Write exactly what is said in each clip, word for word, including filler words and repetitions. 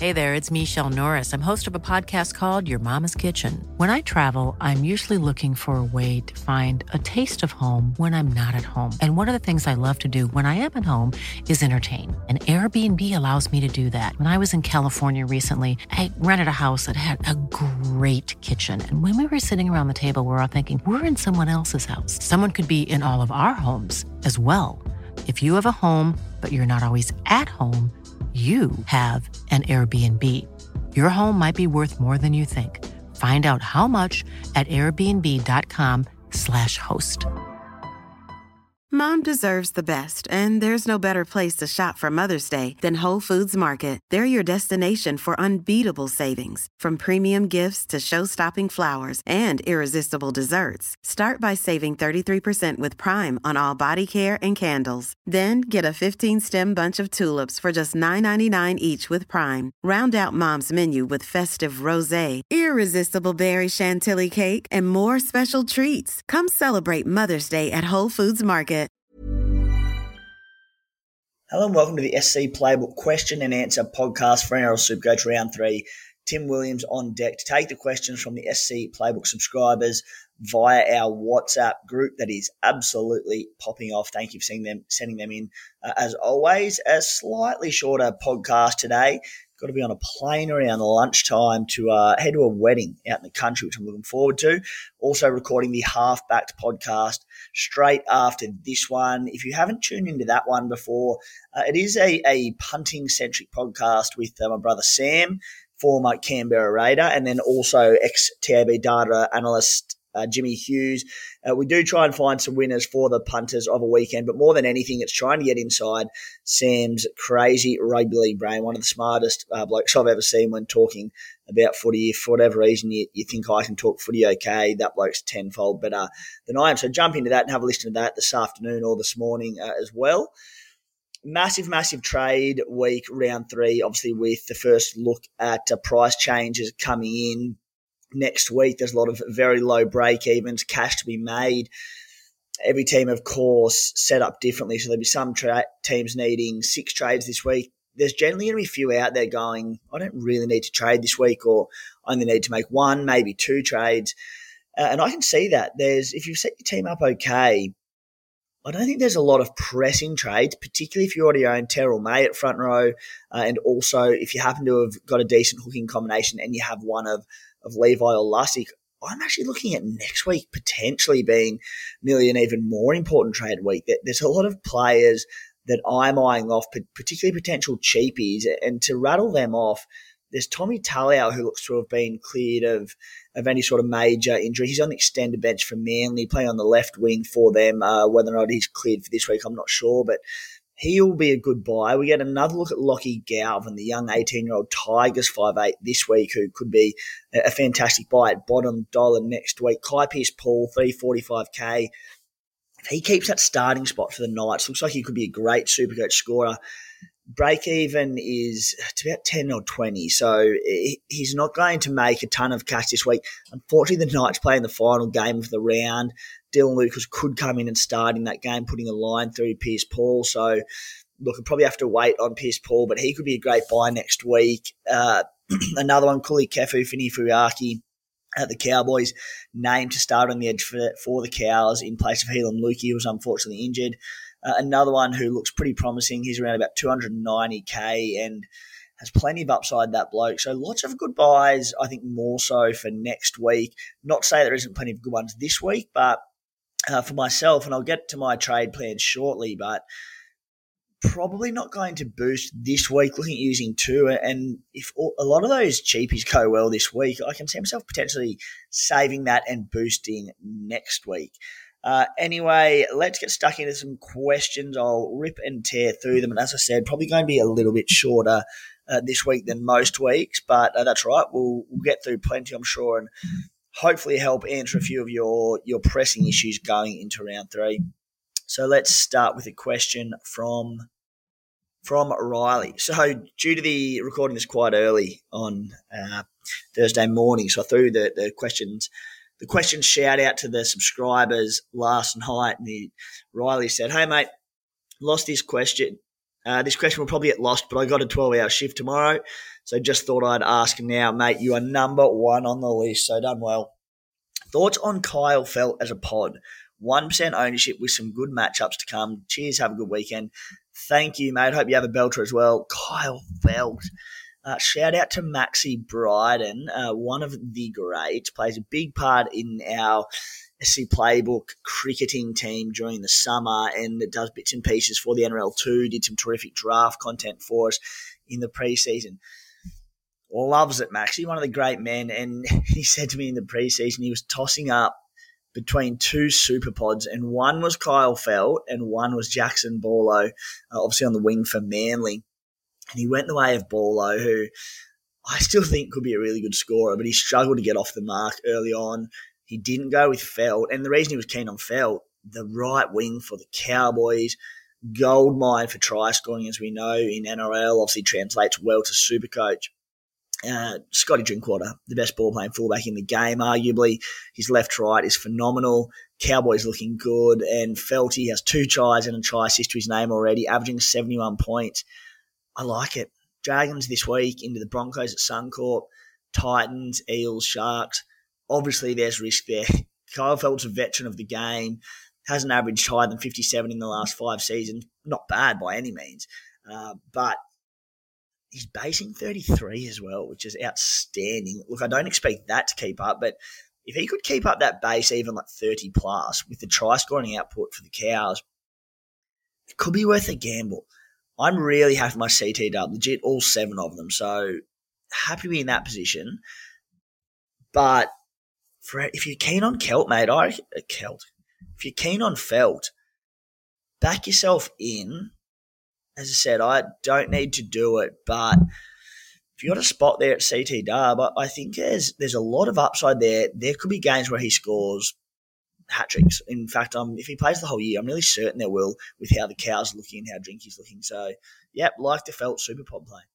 Hey there, it's Michelle Norris. I'm host of a podcast called Your Mama's Kitchen. When I travel, I'm usually looking for a way to find a taste of home when I'm not at home. And one of the things I love to do when I am at home is entertain. And Airbnb allows me to do that. When I was in California recently, I rented a house that had a great kitchen. And when we were sitting around the table, we were all thinking, we're in someone else's house. Someone could be in all of our homes as well. If you have a home, but you're not always at home, you have an Airbnb. Your home might be worth more than you think. Find out how much at airbnb.com slash host. Mom deserves the best, and there's no better place to shop for Mother's Day than Whole Foods Market. They're your destination for unbeatable savings, from premium gifts to show-stopping flowers and irresistible desserts. Start by saving thirty-three percent with Prime on all body care and candles. Then get a fifteen-stem bunch of tulips for just nine ninety-nine each with Prime. Round out Mom's menu with festive rosé, irresistible berry chantilly cake, and more special treats. Come celebrate Mother's Day at Whole Foods Market. Hello and welcome to the S C Playbook question and answer podcast for N R L Supercoach Round three. Tim Williams on deck to take the questions from the S C Playbook subscribers via our WhatsApp group that is absolutely popping off. Thank you for seeing them, sending them in. Uh, as always, a slightly shorter podcast today. Got to be on a plane around lunchtime to uh, head to a wedding out in the country, which I'm looking forward to. Also recording the Half-Backed podcast straight after this one. If you haven't tuned into that one before, uh, it is a, a punting-centric podcast with uh, my brother Sam, former Canberra Raider, and then also ex-T A B data analyst Uh, Jimmy Hughes. Uh, we do try and find some winners for the punters of a weekend, but more than anything, it's trying to get inside Sam's crazy rugby league brain, one of the smartest uh, blokes I've ever seen when talking about footy. If for whatever reason you, you think I can talk footy okay, that bloke's tenfold better than I am. So jump into that and have a listen to that this afternoon or this morning uh, as well. Massive, massive trade week, round three, obviously with the first look at uh, price changes coming in. Next week, there's a lot of very low break-evens, cash to be made. Every team, of course, set up differently. So there'll be some tra- teams needing six trades this week. There's generally going to be a few out there going, I don't really need to trade this week, or I only need to make one, maybe two trades. Uh, and I can see that. There's if you set your team up okay, I don't think there's a lot of pressing trades, particularly if you already own Terrell May at front row. Uh, and also if you happen to have got a decent hooking combination and you have one of of Levi or Lussick, I'm actually looking at next week potentially being nearly an even more important trade week. There's a lot of players that I'm eyeing off, particularly potential cheapies, and to rattle them off, there's Tommy Taliau, who looks to have been cleared of, of any sort of major injury. He's on the extended bench for Manly, playing on the left wing for them. Uh, whether or not he's cleared for this week, I'm not sure, but he'll be a good buy. We get another look at Lockie Galvin, the young eighteen-year-old Tigers five eight this week, who could be a fantastic buy at bottom dollar next week. Kai Pearce-Paul, three forty-five K. If he keeps that starting spot for the Knights, looks like he could be a great Supercoach scorer. Break even is it's about ten or twenty, so he's not going to make a ton of cash this week. Unfortunately, the Knights play in the final game of the round. Dylan Lucas could come in and start in that game, putting a line through Pearce-Paul. So, look, we'll probably have to wait on Pearce-Paul, but he could be a great buy next week. Uh, another one, Kuli Kefu, Fini Fuiaki at the Cowboys, named to start on the edge for, for the Cows in place of Helam Lukey, who was unfortunately injured. Uh, another one who looks pretty promising. He's around about two ninety K and has plenty of upside, that bloke. So lots of good buys, I think more so for next week. Not to say there isn't plenty of good ones this week, but uh, for myself, and I'll get to my trade plans shortly, but probably not going to boost this week, looking at using two. And if a lot of those cheapies go well this week, I can see myself potentially saving that and boosting next week. Uh, anyway, let's get stuck into some questions. I'll rip and tear through them. And as I said, probably going to be a little bit shorter uh, this week than most weeks, but uh, that's right. We'll, we'll get through plenty, I'm sure, and hopefully help answer a few of your, your pressing issues going into round three. So let's start with a question from from Riley. So due to the recording this quite early on uh, Thursday morning, so I threw the, the questions the question shout out to the subscribers last night, and he, Riley said, "Hey mate, lost this question Uh, this question will probably get lost, but I got a twelve-hour shift tomorrow, so just thought I'd ask now, mate. You are number one on the list, so done well. Thoughts on Kyle Feldt as a pod? one percent ownership with some good matchups to come. Cheers, have a good weekend. Thank you, mate. Hope you have a belter as well. Kyle Feldt. Uh, shout out to Maxi Bryden, uh, one of the greats, plays a big part in our S C Playbook cricketing team during the summer, and it does bits and pieces for the N R L too. Did some terrific draft content for us in the preseason. Loves it, Maxi, one of the great men, and he said to me in the preseason he was tossing up between two super pods, and one was Kyle Feldt and one was Jackson Borlow, uh, obviously on the wing for Manly. And he went the way of Borlow, who I still think could be a really good scorer, but he struggled to get off the mark early on. He didn't go with Feldt, and the reason he was keen on Feldt, the right wing for the Cowboys, gold mine for try scoring, as we know, in N R L, obviously translates well to Supercoach. Uh, Scotty Drinkwater, the best ball-playing fullback in the game, arguably. His left-right is phenomenal. Cowboys looking good, and Felty has two tries and a try assist to his name already, averaging seventy-one points. I like it. Dragons this week into the Broncos at Suncorp, Titans, Eels, Sharks. Obviously, there's risk there. Kyle Feldt's a veteran of the game, hasn't averaged higher than fifty-seven in the last five seasons. Not bad by any means, uh, but he's basing thirty-three as well, which is outstanding. Look, I don't expect that to keep up, but if he could keep up that base even like thirty plus with the try-scoring output for the Cows, it could be worth a gamble. I'm really happy with my C T W, legit all seven of them, so happy to be in that position. But for if you're keen on Kelt, mate, I uh, Kelt. If you're keen on Feldt, back yourself in. As I said, I don't need to do it, but if you got a spot there at C T W, I think there's there's a lot of upside there. There could be games where he scores hat tricks. In fact, um, if he plays the whole year, I'm really certain there will, with how the Cows are looking and how Drinky's looking. So, yep, like the Feldt super pod play.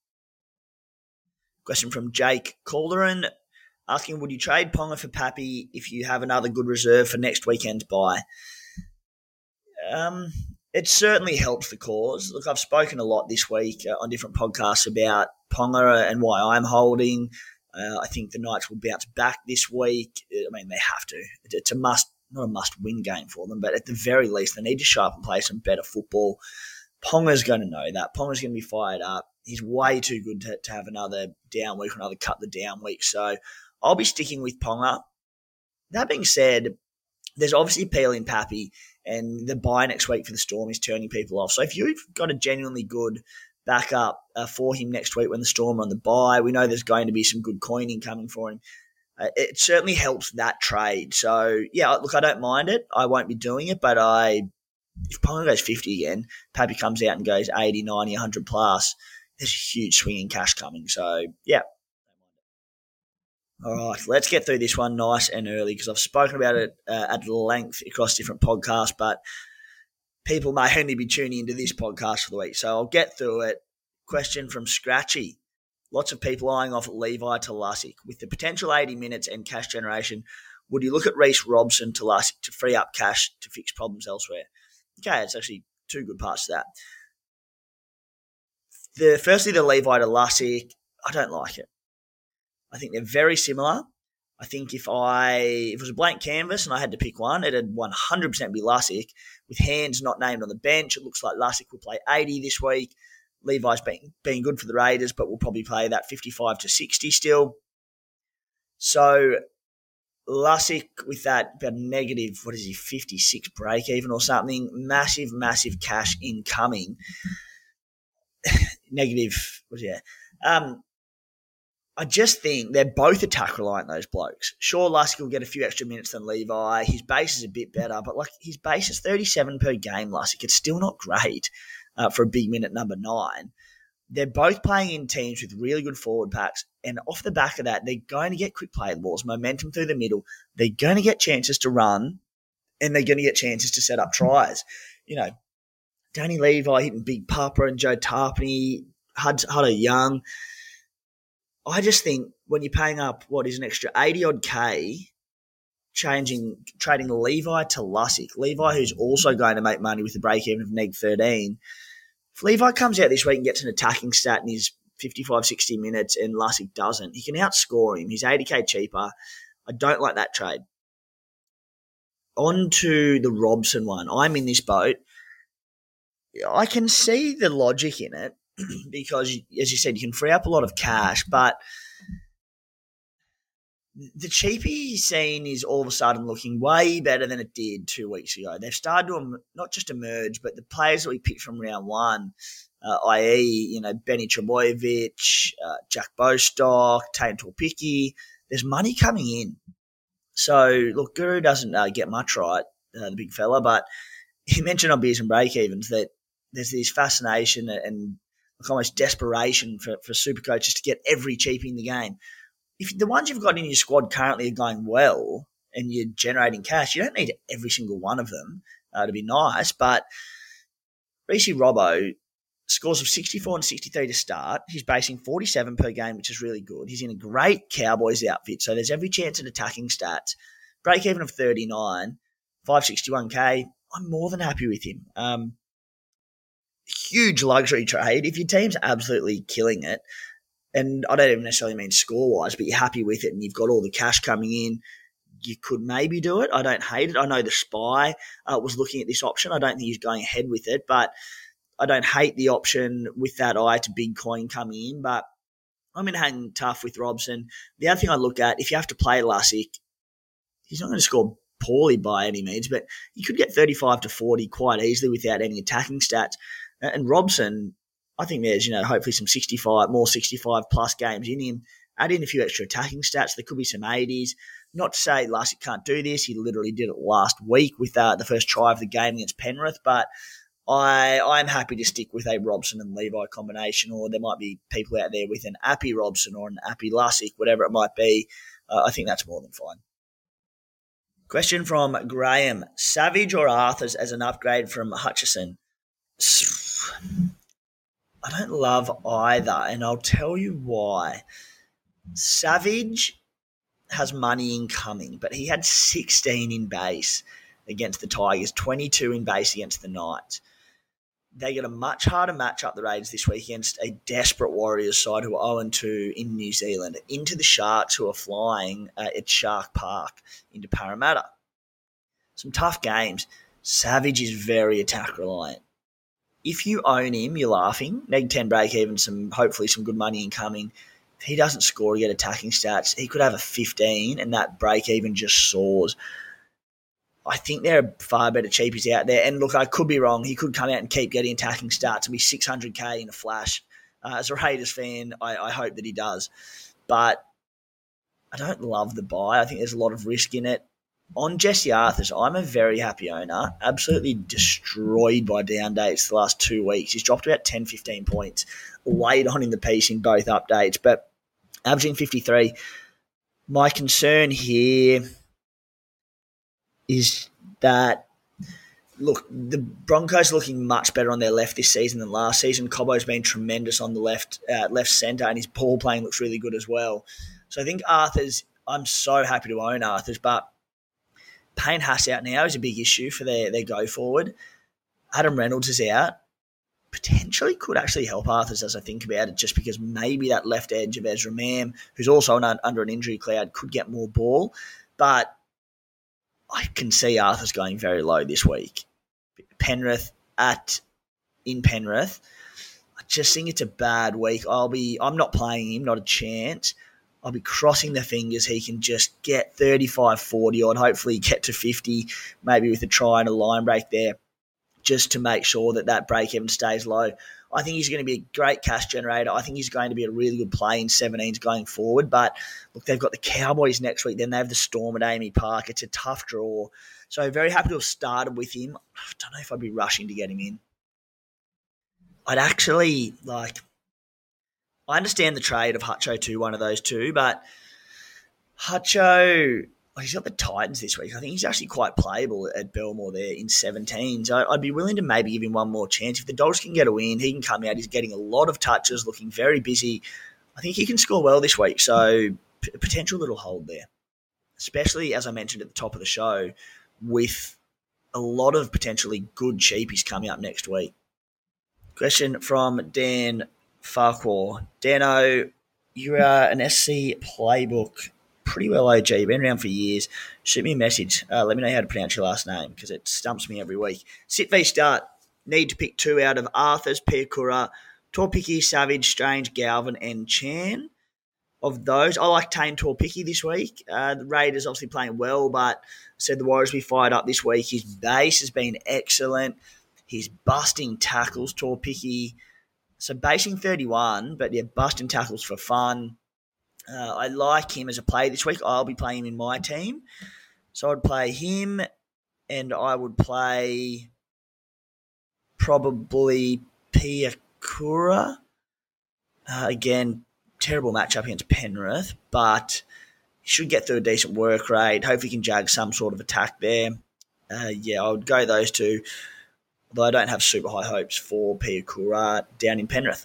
Question from Jake Calderon asking, would you trade Ponga for Pappy if you have another good reserve for next weekend's bye? Um, it certainly helps the cause. Look, I've spoken a lot this week uh, on different podcasts about Ponga and why I'm holding. Uh, I think the Knights will bounce back this week. I mean, they have to. It's a must, not a must-win game for them, but at the very least, they need to show up and play some better football. Ponga's going to know that. Ponga's going to be fired up. He's way too good to, to have another down week or another cut the down week. So I'll be sticking with Ponga. That being said, there's obviously appeal in Pappy, and the bye next week for the Storm is turning people off. So if you've got a genuinely good backup uh, for him next week when the Storm are on the bye, we know there's going to be some good coining coming for him. Uh, it certainly helps that trade. So, yeah, look, I don't mind it. I won't be doing it, but I, if Ponga goes fifty again, Pappy comes out and goes eighty, ninety, one hundred plus, there's a huge swing in cash coming. So, yeah. All right, let's get through this one nice and early because I've spoken about it uh, at length across different podcasts, but people may only be tuning into this podcast for the week. So I'll get through it. Question from Scratchy. Lots of people eyeing off Levi to Lussick. With the potential eighty minutes and cash generation, would you look at Reece Robson to Lussick to free up cash to fix problems elsewhere? Okay, it's actually two good parts to that. The Firstly, the Levi to Lussick, I don't like it. I think they're very similar. I think if I if it was a blank canvas and I had to pick one, it'd one hundred percent be Lussick. With hands not named on the bench, it looks like Lussick will play eighty this week. Levi's been, been good for the Raiders, but will probably play that fifty-five to sixty still. So Lussick with that about negative, what is he, fifty-six break even or something, massive, massive cash incoming. negative, what is it? Um, I just think they're both attack reliant, those blokes. Sure, Lussick will get a few extra minutes than Levi. His base is a bit better, but like his base is thirty-seven per game, Lussick. It's still not great uh, for a big minute number nine. They're both playing in teams with really good forward packs, and off the back of that, they're going to get quick play balls, momentum through the middle. They're going to get chances to run, and they're going to get chances to set up tries. You know, Danny Levi hitting Big Papa and Joe Tarpany, Hudder Young. I just think when you're paying up what is an extra eighty-odd K, changing, trading Levi to Lussick, Levi who's also going to make money with the break-even of neg thirteen, If Levi comes out this week and gets an attacking stat in his fifty-five, sixty minutes and Lussick doesn't, he can outscore him. He's eighty K cheaper. I don't like that trade. On to the Robson one. I'm in this boat. I can see the logic in it because, as you said, you can free up a lot of cash, but the cheapie scene is all of a sudden looking way better than it did two weeks ago. They've started to not just emerge, but the players that we picked from round one, uh, that is, you know, Benny Trebojevic, uh, Jack Bostock, Taine Tuilupiki, there's money coming in. So, look, Guru doesn't uh, get much right, uh, the big fella, but he mentioned on Beers and Break-Evens that there's this fascination and almost desperation for, for super coaches to get every cheapie in the game. If the ones you've got in your squad currently are going well and you're generating cash, you don't need every single one of them uh, to be nice. But Reece Robbo scores of sixty-four and sixty-three to start. He's basing forty-seven per game, which is really good. He's in a great Cowboys outfit, so there's every chance at attacking stats. Break even of thirty-nine, five sixty-one K. I'm more than happy with him. Um, huge luxury trade. If your team's absolutely killing it, and I don't even necessarily mean score-wise, but you're happy with it and you've got all the cash coming in, you could maybe do it. I don't hate it. I know the Spy uh, was looking at this option. I don't think he's going ahead with it, but I don't hate the option with that eye to big coin coming in. But I'm going to hang tough with Robson. The other thing I look at, if you have to play Lussick, he's not going to score poorly by any means, but you could get thirty-five to forty quite easily without any attacking stats. And Robson, I think there's, you know, hopefully some sixty-five, more sixty-five plus games in him. Add in a few extra attacking stats. There could be some eighties. Not to say Lussick can't do this. He literally did it last week with uh, the first try of the game against Penrith. But I, I'm happy to stick with a Robson and Levi combination, or there might be people out there with an Appy Robson or an Appy Lussick, whatever it might be. Uh, I think that's more than fine. Question from Graham. Savage or Arthurs as an upgrade from Hutchison? I don't love either, and I'll tell you why. Savage has money incoming, but he had sixteen in base against the Tigers, twenty-two in base against the Knights. They get a much harder match up the Raiders this week against a desperate Warriors side who are oh and two in New Zealand, into the Sharks who are flying uh, at Shark Park into Parramatta. Some tough games. Savage is very attack reliant. If you own him, you're laughing. Neg ten break even, some hopefully some good money incoming. If he doesn't score to get attacking stats, he could have a fifteen and that break even just soars. I think there are far better cheapies out there. And look, I could be wrong. He could come out and keep getting attacking stats and be six hundred K in a flash. Uh, as a Raiders fan, I, I hope that he does. But I don't love the buy. I think there's a lot of risk in it. On Jesse Arthurs, I'm a very happy owner. Absolutely destroyed by down dates the last two weeks. He's dropped about ten, fifteen points late on in the piece in both updates, but averaging fifty-three. My concern here is that, look, the Broncos are looking much better on their left this season than last season. Cobbo's been tremendous on the left uh, left centre, and his ball playing looks really good as well. So I think Arthurs, I'm so happy to own Arthurs, but Payne Haas out now is a big issue for their, their go-forward. Adam Reynolds is out. Potentially could actually help Arthurs as I think about it, just because maybe that left edge of Ezra Mam, who's also an, under an injury cloud, could get more ball. But I can see Arthurs going very low this week. Penrith at in Penrith. I just think it's a bad week. I'll be I'm not playing him, not a chance. I'll be crossing the fingers he can just get thirty-five, forty odd, hopefully get to fifty, maybe with a try and a line break there, just to make sure that that break-even stays low. I think he's going to be a great cash generator. I think he's going to be a really good play in seventeens going forward. But, look, they've got the Cowboys next week. Then they have the Storm at Amy Park. It's a tough draw. So very happy to have started with him. I don't know if I'd be rushing to get him in. I'd actually, like... I understand the trade of Hutcho to one of those two, but Hutcho, he's got the Titans this week. I think he's actually quite playable at Belmore there in seventeen. So I'd be willing to maybe give him one more chance. If the Dogs can get a win, he can come out. He's getting a lot of touches, looking very busy. I think he can score well this week. So p- potential little hold there, especially as I mentioned at the top of the show, with a lot of potentially good cheapies coming up next week. Question from Dan Farquhar. Dano, you are an S C playbook pretty well O G. You've been around for years. Shoot me a message. Uh, let me know how to pronounce your last name because it stumps me every week. Sit v start. Need to pick two out of Arthur's, Piakura, Torpiki, Savage, Strange, Galvin, and Chan. Of those, I like Tane Torpiki this week. Uh, the Raiders obviously playing well, but I said the Warriors will be fired up this week. His base has been excellent. He's busting tackles, Torpiki. So basing thirty-one, but yeah, busting tackles for fun. Uh, I like him as a play this week. I'll be playing him in my team. So I'd play him, and I would play probably Piakura. Uh, again, terrible matchup against Penrith, but he should get through a decent work rate. Hopefully he can jag some sort of attack there. Uh, yeah, I would go those two, although I don't have super high hopes for Piakura down in Penrith.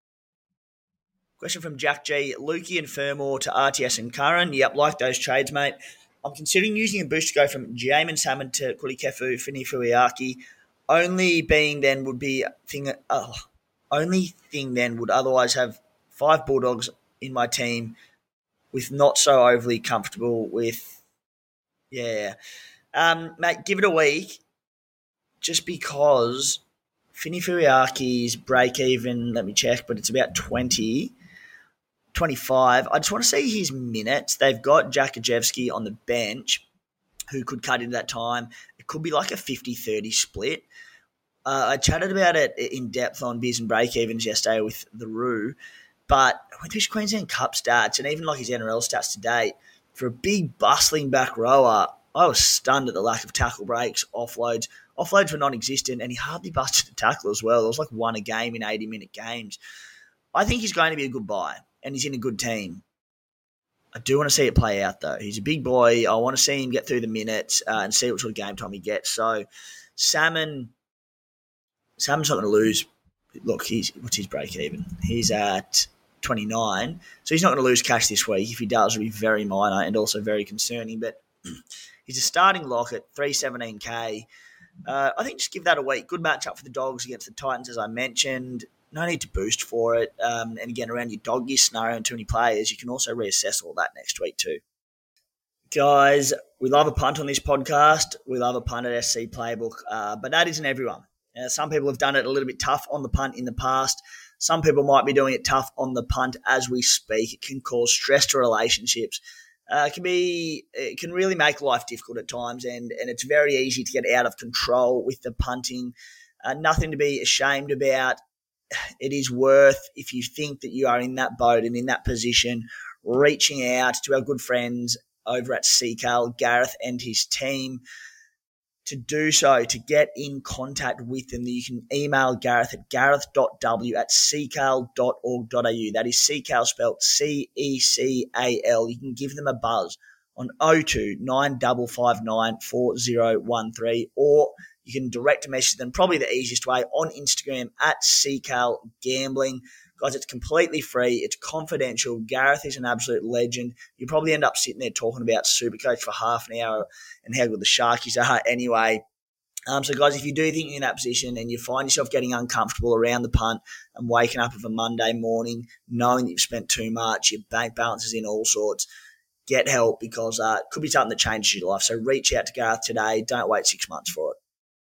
Question from Jack G. Lukey and Fermor to R T S and Curran. Yep, like those trades, mate. I'm considering using a boost to go from Jamin Salmon to Kulikefu, Fini Fuiaki. Only being then would be thing. Oh, only thing then would otherwise have five Bulldogs in my team, with not so overly comfortable with. Yeah, um, mate, give it a week. Just because Fini Fuiaki's break even. Let me check, but it's about twenty. twenty-five. I just want to see his minutes. They've got Jakajewski on the bench who could cut into that time. It could be like a fifty thirty split. Uh, I chatted about it in depth on Beers and Break-Evens yesterday with the Roo, but with his Queensland Cup stats and even like his N R L stats to date, for a big bustling back rower, I was stunned at the lack of tackle breaks, offloads. Offloads were non-existent, and he hardly busted a tackle as well. It was like one a game in eighty-minute games. I think he's going to be a good buy, and he's in a good team. I do want to see it play out, though. He's a big boy. I want to see him get through the minutes uh, and see what sort of game time he gets. So, Salmon, Salmon's not going to lose. Look, he's what's his break even? He's at twenty-nine, so he's not going to lose cash this week. If he does, it'll be very minor and also very concerning. But he's a starting lock at three seventeen K. Uh, I think just give that a week. Good matchup for the Dogs against the Titans, as I mentioned. No need to boost for it. Um, and again, around your dog gear scenario and too many players, you can also reassess all that next week too. Guys, we love a punt on this podcast. We love a punt at S C Playbook, uh, but that isn't everyone. Uh, some people have done it a little bit tough on the punt in the past. Some people might be doing it tough on the punt as we speak. It can cause stress to relationships. Uh, it can be, it can really make life difficult at times, and, and it's very easy to get out of control with the punting. Uh, nothing to be ashamed about. It is worth, if you think that you are in that boat and in that position, reaching out to our good friends over at C C A L, Gareth and his team, to do so, to get in contact with them. You can email Gareth at gareth dot w at c c a l dot org dot a u. That is C C A L spelled C E C A L. You can give them a buzz on oh two nine five five nine four oh one three, or you can direct message them, probably the easiest way, on Instagram at C C A L Gambling. Guys, it's completely free. It's confidential. Gareth is an absolute legend. You probably end up sitting there talking about Supercoach for half an hour and how good the Sharkies are anyway. Um, so, guys, if you do think you're in that position and you find yourself getting uncomfortable around the punt and waking up of a Monday morning knowing that you've spent too much, your bank balance is in all sorts, get help, because uh, it could be something that changes your life. So reach out to Gareth today. Don't wait six months for it.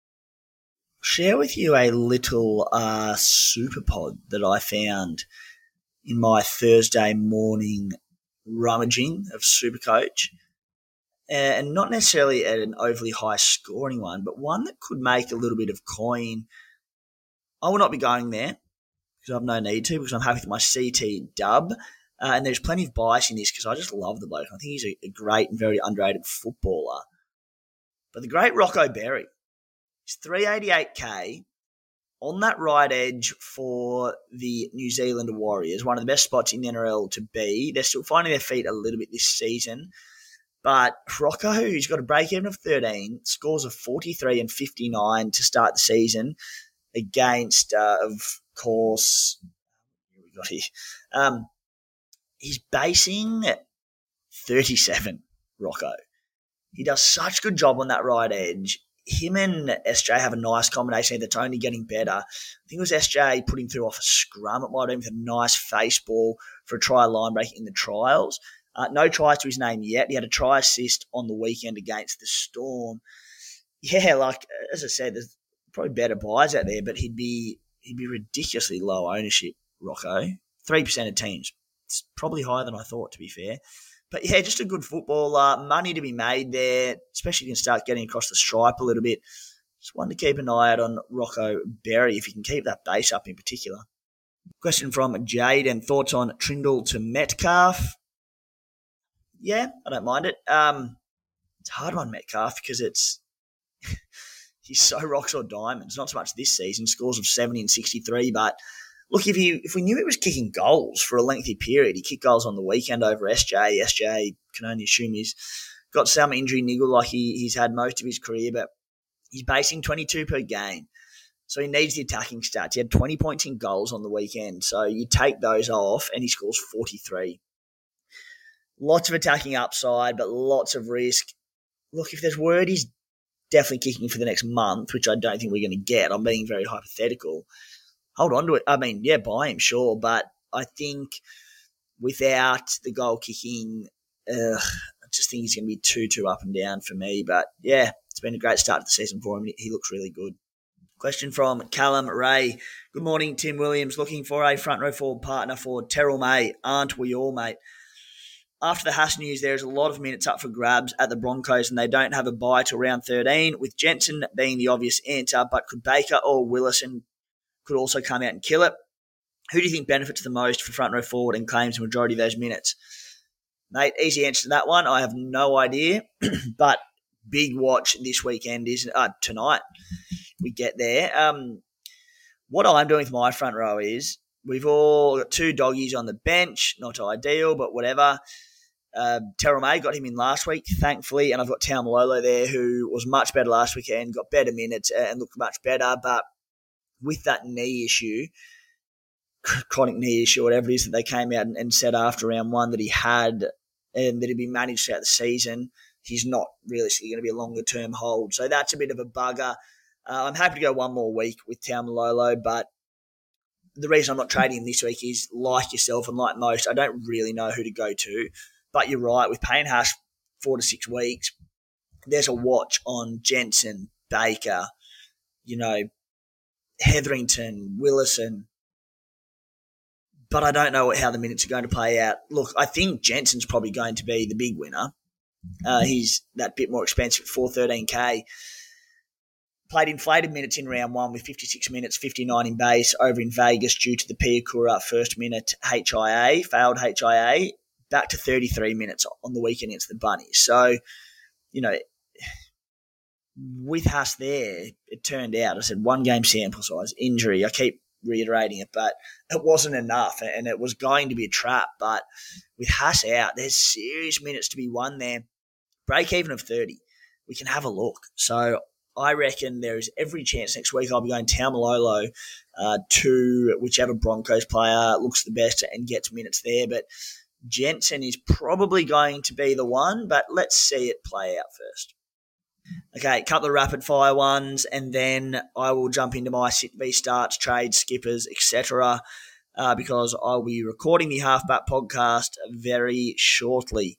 Share with you a little uh, super pod that I found in my Thursday morning rummaging of Supercoach, and not necessarily at an overly high scoring one, but one that could make a little bit of coin. I will not be going there because I have no need to, because I'm happy with my C T dub, uh, and there's plenty of bias in this because I just love the bloke. I think he's a, a great and very underrated footballer. But the great Rocco Berry, three eighty-eight K on that right edge for the New Zealand Warriors, one of the best spots in the N R L to be. They're still finding their feet a little bit this season. But Rocco, who's got a break-even of thirteen, scores of forty-three and fifty-nine to start the season against, uh, of course, what we got here. Um, he's basing thirty-seven, Rocco. He does such a good job on that right edge. him and S J have a nice combination that's only getting better. I think it was S J putting through off a scrum. It might have been a nice face ball for a try line break in the trials. Uh, no tries to his name yet. He had a try assist on the weekend against the Storm. Yeah, like, as I said, there's probably better buys out there, but he'd be he'd be ridiculously low ownership, Rocco. three percent of teams. It's probably higher than I thought, to be fair. But yeah, just a good footballer. Money to be made there, especially if you can start getting across the stripe a little bit. Just one to keep an eye out on Rocco Berry, if you can keep that base up in particular. Question from Jade, and thoughts on Trindle to Metcalf? Yeah, I don't mind it. Um, it's hard on Metcalf because it's he's so rocks or diamonds. Not so much this season, scores of seventy and sixty-three, but look, if you if we knew he was kicking goals for a lengthy period, he kicked goals on the weekend over S J. S J can only assume he's got some injury niggle like he, he's had most of his career, but he's basing twenty-two per game. So he needs the attacking stats. He had twenty points in goals on the weekend. So you take those off and he scores forty-three. Lots of attacking upside, but lots of risk. Look, if there's word he's definitely kicking for the next month, which I don't think we're going to get, I'm being very hypothetical, hold on to it. I mean, yeah, buy him, sure. But I think without the goal kicking, uh, I just think he's going to be too, too up and down for me. But yeah, it's been a great start to the season for him. He looks really good. Question from Callum Ray. Good morning, Tim Williams. Looking for a front row forward partner for Terrell May. Aren't we all, mate? After the Haas news, there's a lot of minutes up for grabs at the Broncos, and they don't have a bye till round thirteen, with Jensen being the obvious answer. But could Baker or Willison could also come out and kill it? Who do you think benefits the most for front row forward and claims the majority of those minutes? Mate, easy answer to that one. I have no idea, but big watch this weekend is uh, tonight. We get there. Um, what I'm doing with my front row is we've all got two doggies on the bench. Not ideal, but whatever. Uh, Terrell May got him in last week, thankfully, and I've got Taumalolo there, who was much better last weekend, got better minutes and looked much better. But with that knee issue, chronic knee issue, whatever it is that they came out and, and said after round one that he had and that he'd be managed throughout the season, he's not realistically going to be a longer-term hold. So that's a bit of a bugger. Uh, I'm happy to go one more week with Taumalolo, but the reason I'm not trading him this week is, like yourself and like most, I don't really know who to go to. But you're right, with Payne Haas four to six weeks, there's a watch on Jensen, Baker, you know, Hetherington, Willison. But I don't know how the minutes are going to play out. Look, I think Jensen's probably going to be the big winner. Uh, he's that bit more expensive at four thirteen K. Played inflated minutes in round one with fifty-six minutes, fifty-nine in base over in Vegas due to the Piakura first minute H I A, failed H I A, back to thirty-three minutes on the weekend against the Bunnies. So, you know, with Haas there, it turned out, I said one game sample size, injury. I keep reiterating it, but it wasn't enough and it was going to be a trap. But with Haas out, there's serious minutes to be won there. Break even of thirty. We can have a look. So I reckon there is every chance next week I'll be going Taumalolo uh, to whichever Broncos player looks the best and gets minutes there. But Jensen is probably going to be the one, but let's see it play out first. Okay, a couple of rapid-fire ones, and then I will jump into my sit v starts, trades, skippers, et cetera, uh, because I'll be recording the Halfback podcast very shortly.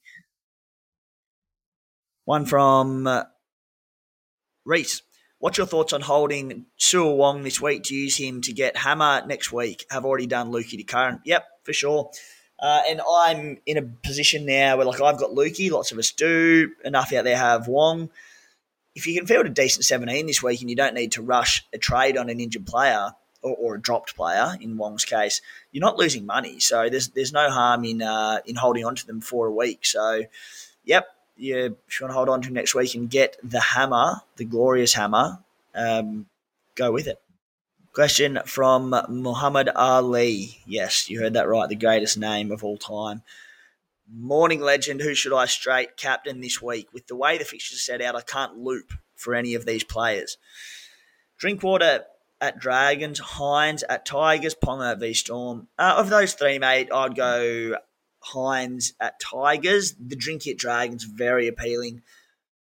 One from uh, Reese. What's your thoughts on holding Sua Wong this week to use him to get Hammer next week? Have already done Lukey to Curran. Yep, for sure. Uh, and I'm in a position now where, like, I've got Lukey, lots of us do, enough out there have Wong. If you can field a decent seventeen this week and you don't need to rush a trade on an injured player or, or a dropped player, in Wong's case, you're not losing money. So there's there's no harm in uh, in holding on to them for a week. So, yep, yeah, if you want to hold on to him next week and get the hammer, the glorious hammer, um, go with it. Question from Muhammad Ali. Yes, you heard that right, the greatest name of all time. Morning legend, who should I straight captain this week? With the way the fixtures are set out, I can't loop for any of these players. Drinkwater at Dragons, Hines at Tigers, Ponga v Storm. Uh, of those three, mate, I'd go Hines at Tigers. The Drinky at Dragons, very appealing.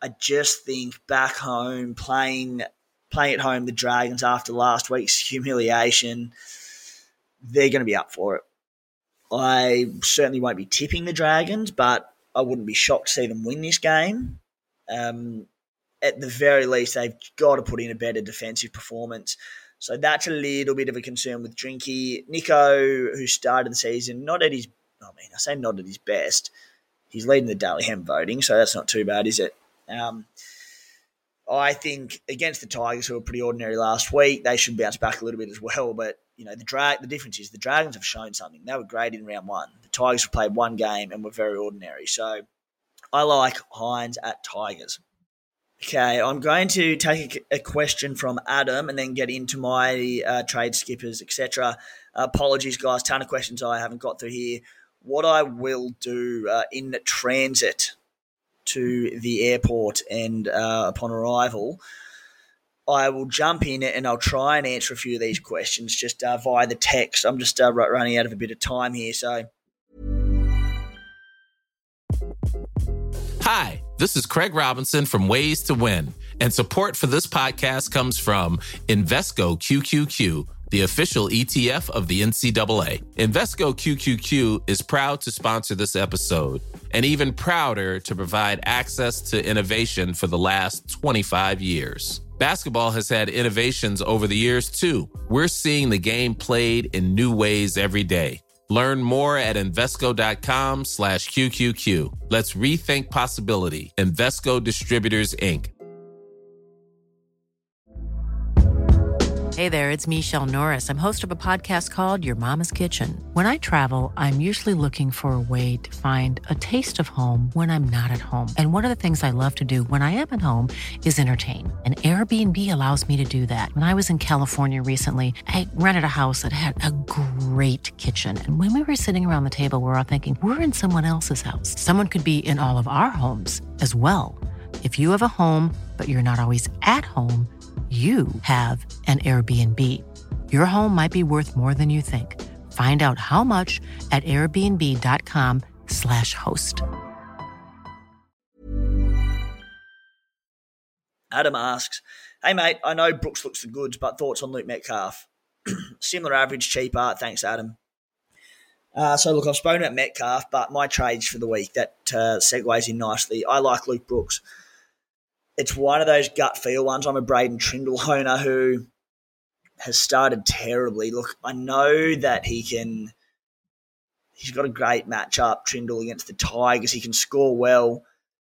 I just think back home, playing playing at home, the Dragons after last week's humiliation, they're going to be up for it. I certainly won't be tipping the Dragons, but I wouldn't be shocked to see them win this game. Um, at the very least, they've got to put in a better defensive performance. So that's a little bit of a concern with Drinky. Nico, who started the season, not at his, I mean, I say not at his best. He's leading the Daily Hem voting, so that's not too bad, is it? Um, I think against the Tigers, who were pretty ordinary last week, they should bounce back a little bit as well. But, you know, the drag, the difference is the Dragons have shown something. They were great in round one. The Tigers have played one game and were very ordinary. So I like Hines at Tigers. Okay, I'm going to take a, a question from Adam and then get into my uh, trade skippers, et cetera. Uh, apologies, guys. Ton of questions I haven't got through here. What I will do uh, in transit to the airport and uh, upon arrival, I will jump in and I'll try and answer a few of these questions just uh, via the text. I'm just uh, running out of a bit of time here, so. Hi, this is Craig Robinson from Ways to Win, and support for this podcast comes from Invesco Q Q Q, the official E T F of the N C double A. Invesco Q Q Q is proud to sponsor this episode, and even prouder to provide access to innovation for the last twenty-five years. Basketball has had innovations over the years, too. We're seeing the game played in new ways every day. Learn more at Invesco.com slash QQQ. Let's rethink possibility. Invesco Distributors, Incorporated. Hey there, it's Michelle Norris. I'm host of a podcast called Your Mama's Kitchen. When I travel, I'm usually looking for a way to find a taste of home when I'm not at home. And one of the things I love to do when I am at home is entertain. And Airbnb allows me to do that. When I was in California recently, I rented a house that had a great kitchen. And when we were sitting around the table, we were all thinking, we're in someone else's house. Someone could be in all of our homes as well. If you have a home, but you're not always at home, you have an Airbnb. Your home might be worth more than you think. Find out how much at airbnb.com slash host. Adam asks, hey mate, I know Brooks looks the goods, but thoughts on Luke Metcalf? Similar average, cheaper. Thanks, Adam. Uh, so look, I've spoken about Metcalf, but my trades for the week, that uh, segues in nicely. I like Luke Brooks. It's one of those gut feel ones. I'm a Braden Trindle owner who has started terribly. Look, I know that he can – he's got a great matchup, Trindle, against the Tigers. He can score well.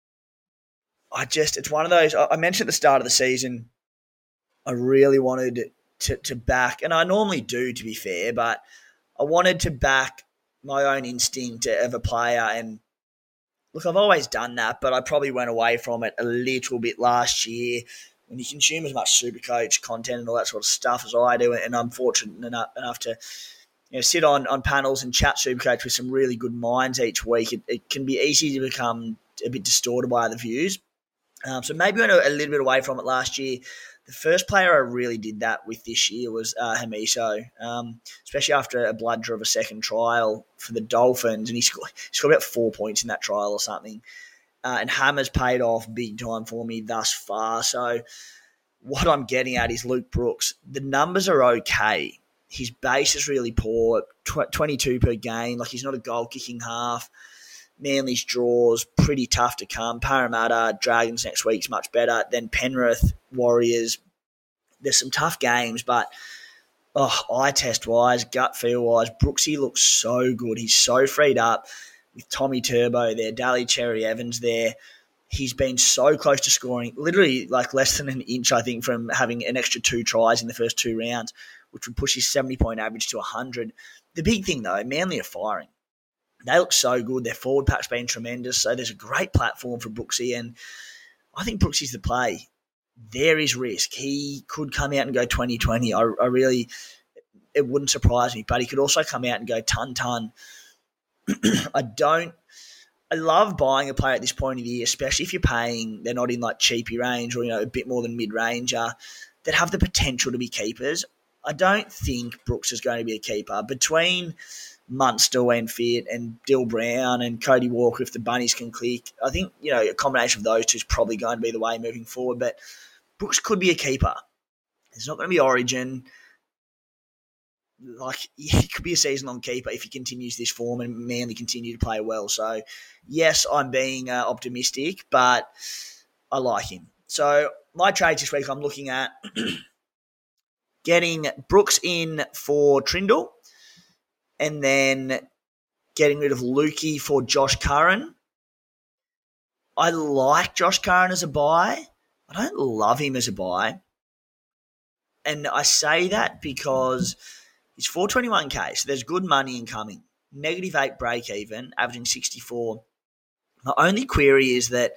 I just – it's one of those – I mentioned at the start of the season I really wanted to, to back – and I normally do, to be fair, but I wanted to back my own instinct of a player and – look, I've always done that, but I probably went away from it a little bit last year when you consume as much Supercoach content and all that sort of stuff as I do, and I'm fortunate enough, enough to you know, sit on, on panels and chat Supercoach with some really good minds each week. It, it can be easy to become a bit distorted by other views. Um, so maybe I went a little bit away from it last year. The first player I really did that with this year was uh, Hamiso, um, especially after a blood draw of a second trial for the Dolphins, and he scored, he scored about four points in that trial or something. Uh, and Hammer's paid off big time for me thus far. So what I'm getting at is Luke Brooks. The numbers are okay. His base is really poor, tw- twenty-two per game. Like, he's not a goal-kicking half. Manly's draws, pretty tough to come. Parramatta, Dragons next week's much better. Then Penrith, Warriors. There's some tough games, but oh, eye test-wise, gut feel-wise, Brooksy looks so good. He's so freed up with Tommy Turbo there, Daly Cherry Evans there. He's been so close to scoring, literally like less than an inch, I think, from having an extra two tries in the first two rounds, which would push his seventy-point average to one hundred. The big thing, though, Manly are firing. They look so good. Their forward pack's been tremendous. So there's a great platform for Brooksy, and I think Brooksy's the play. There is risk. He could come out and go twenty twenty. I, I really, it wouldn't surprise me. But he could also come out and go ton-ton. I don't, I love buying a player at this point of the year, especially if you're paying, they're not in like cheapy range or, you know, a bit more than mid-ranger, that have the potential to be keepers. I don't think Brooks is going to be a keeper. Between Munster when fit, and Dill Brown and Cody Walker if the bunnies can click. I think, you know, a combination of those two is probably going to be the way moving forward. But Brooks could be a keeper. It's not going to be Origin. Like, he could be a season-long keeper if he continues this form and Manly continue to play well. So, yes, I'm being uh, optimistic, but I like him. So, my trades this week, I'm looking at getting Brooks in for Trindle and then getting rid of Lukey for Josh Curran. I like Josh Curran as a buy. I don't love him as a buy. And I say that because he's four twenty-one K, so there's good money incoming. Negative eight break even, averaging sixty-four. My only query is that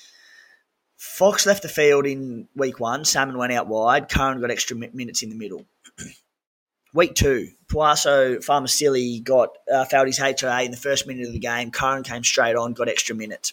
Fox left the field in week one. Salmon went out wide. Curran got extra minutes in the middle. Week two, Puaso Farmasili got uh, fouled his H I A in the first minute of the game. Curran came straight on, got extra minutes.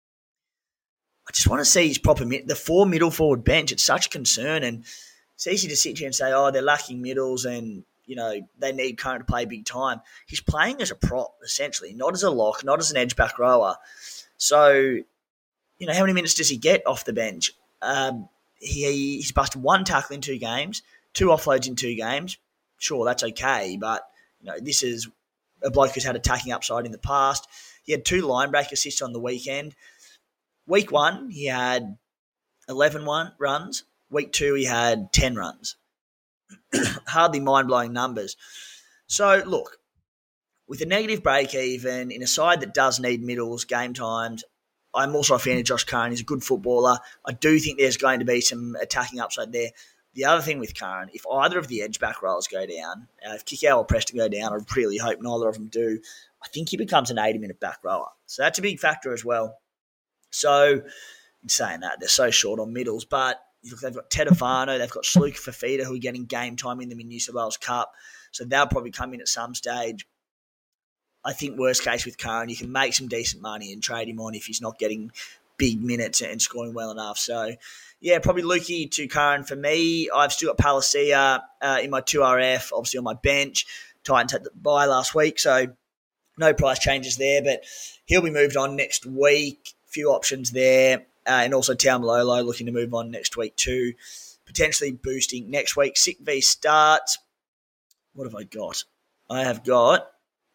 I just want to see his proper minute. The four middle forward bench, it's such a concern, and it's easy to sit here and say, oh, they're lacking middles and, you know, they need Curran to play big time. He's playing as a prop, essentially, not as a lock, not as an edge back rower. So, you know, how many minutes does he get off the bench? Um, he He's busted one tackle in two games, two offloads in two games. Sure, that's okay, but, you know, this is a bloke who's had attacking upside in the past. He had two line break assists on the weekend. Week one, he had eleven one runs. Week two, he had ten runs. Hardly mind-blowing numbers. So, look, with a negative break-even, in a side that does need middles, game times, I'm also a fan of Josh Curran. He's a good footballer. I do think there's going to be some attacking upside there. The other thing with Curran, if either of the edge-back roles go down, uh, if Kikau or Preston go down, I really hope neither of them do, I think he becomes an eighty-minute back rower. So that's a big factor as well. So, in saying that, they're so short on middles, but look, they've got Tedafano, they've got Sluka Fafita, who are getting game time in them in New South Wales Cup, so they'll probably come in at some stage. I think worst case with Curran, you can make some decent money and trade him on if he's not getting big minutes and scoring well enough. So, yeah, probably Lukey to Curran for me. I've still got Palacia uh, in my two R F, obviously on my bench. Titans had the bye last week, so no price changes there, but he'll be moved on next week. Few options there. Uh, and also Taumalolo looking to move on next week too. Potentially boosting next week. Sick V starts. What have I got? I have got...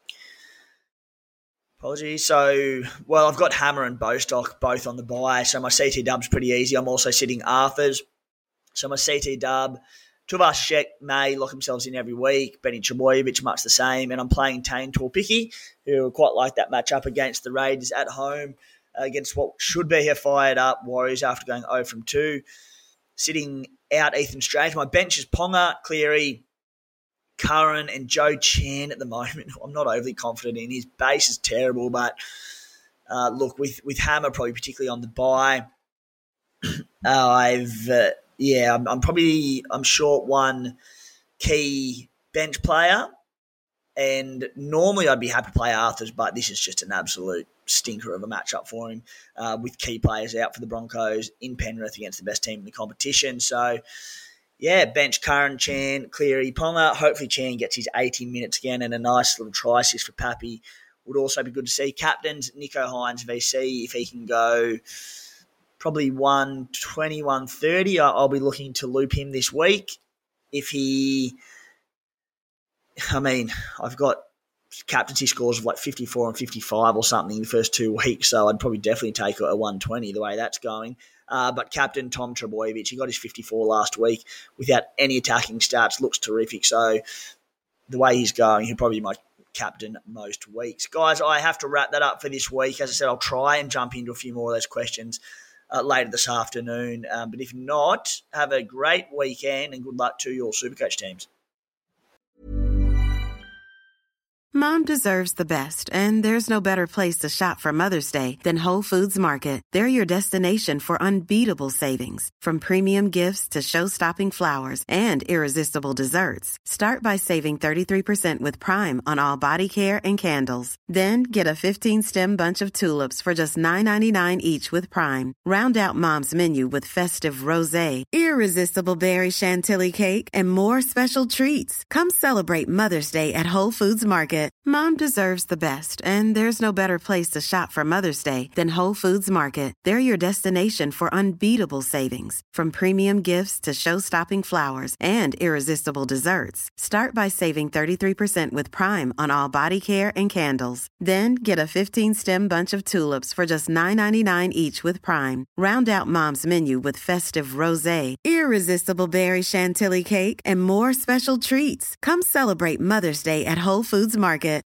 Apologies. So, well, I've got Hammer and Bostock both on the bye. So my C T dub's pretty easy. I'm also sitting Arthurs. So my C T dub, Tuvashek may lock themselves in every week. Benny Trebojevic, much the same. And I'm playing Tane Torpiki, who quite like that matchup against the Raiders at home, against what should be a fired-up Warriors after going zero from two. Sitting out Ethan Strange. My bench is Ponga, Cleary, Curran, and Joe Chan at the moment. I'm not overly confident in. His base is terrible, but uh, look, with, with Hammer probably particularly on the bye, uh, I've, uh, yeah, I'm, I'm probably, I'm short one key bench player, and normally I'd be happy to play Arthurs, but this is just an absolute stinker of a matchup for him uh, with key players out for the Broncos in Penrith against the best team in the competition. So, yeah, bench Curran, Chan, Cleary, Ponga. Hopefully Chan gets his eighty minutes again and a nice little try assist for Pappy. Would also be good to see. Captains, Nico Hines, V C, if he can go probably one twenty, one thirty, I'll be looking to loop him this week. If he... I mean, I've got captaincy scores of like fifty-four and fifty-five or something in the first two weeks, so I'd probably definitely take a one twenty the way that's going. Uh, but captain Tom Trebojevic, he got his fifty-four last week without any attacking stats, looks terrific. So the way he's going, he'll probably be my captain most weeks. Guys, I have to wrap that up for this week. As I said, I'll try and jump into a few more of those questions uh, later this afternoon. Um, but if not, have a great weekend and good luck to your Supercoach teams. Mom deserves the best, and there's no better place to shop for Mother's Day than Whole Foods Market. They're your destination for unbeatable savings, from premium gifts to show-stopping flowers and irresistible desserts. Start by saving thirty-three percent with Prime on all body care and candles. Then get a fifteen-stem bunch of tulips for just nine ninety-nine each with Prime. Round out Mom's menu with festive rosé, irresistible berry chantilly cake, and more special treats. Come celebrate Mother's Day at Whole Foods Market. Market, Mom deserves the best, and there's no better place to shop for Mother's Day than Whole Foods Market. They're your destination for unbeatable savings, from premium gifts to show-stopping flowers and irresistible desserts. Start by saving thirty-three percent with Prime on all body care and candles. Then get a fifteen-stem bunch of tulips for just nine ninety-nine each with Prime. Round out Mom's menu with festive rosé, irresistible berry chantilly cake, and more special treats. Come celebrate Mother's Day at Whole Foods Market.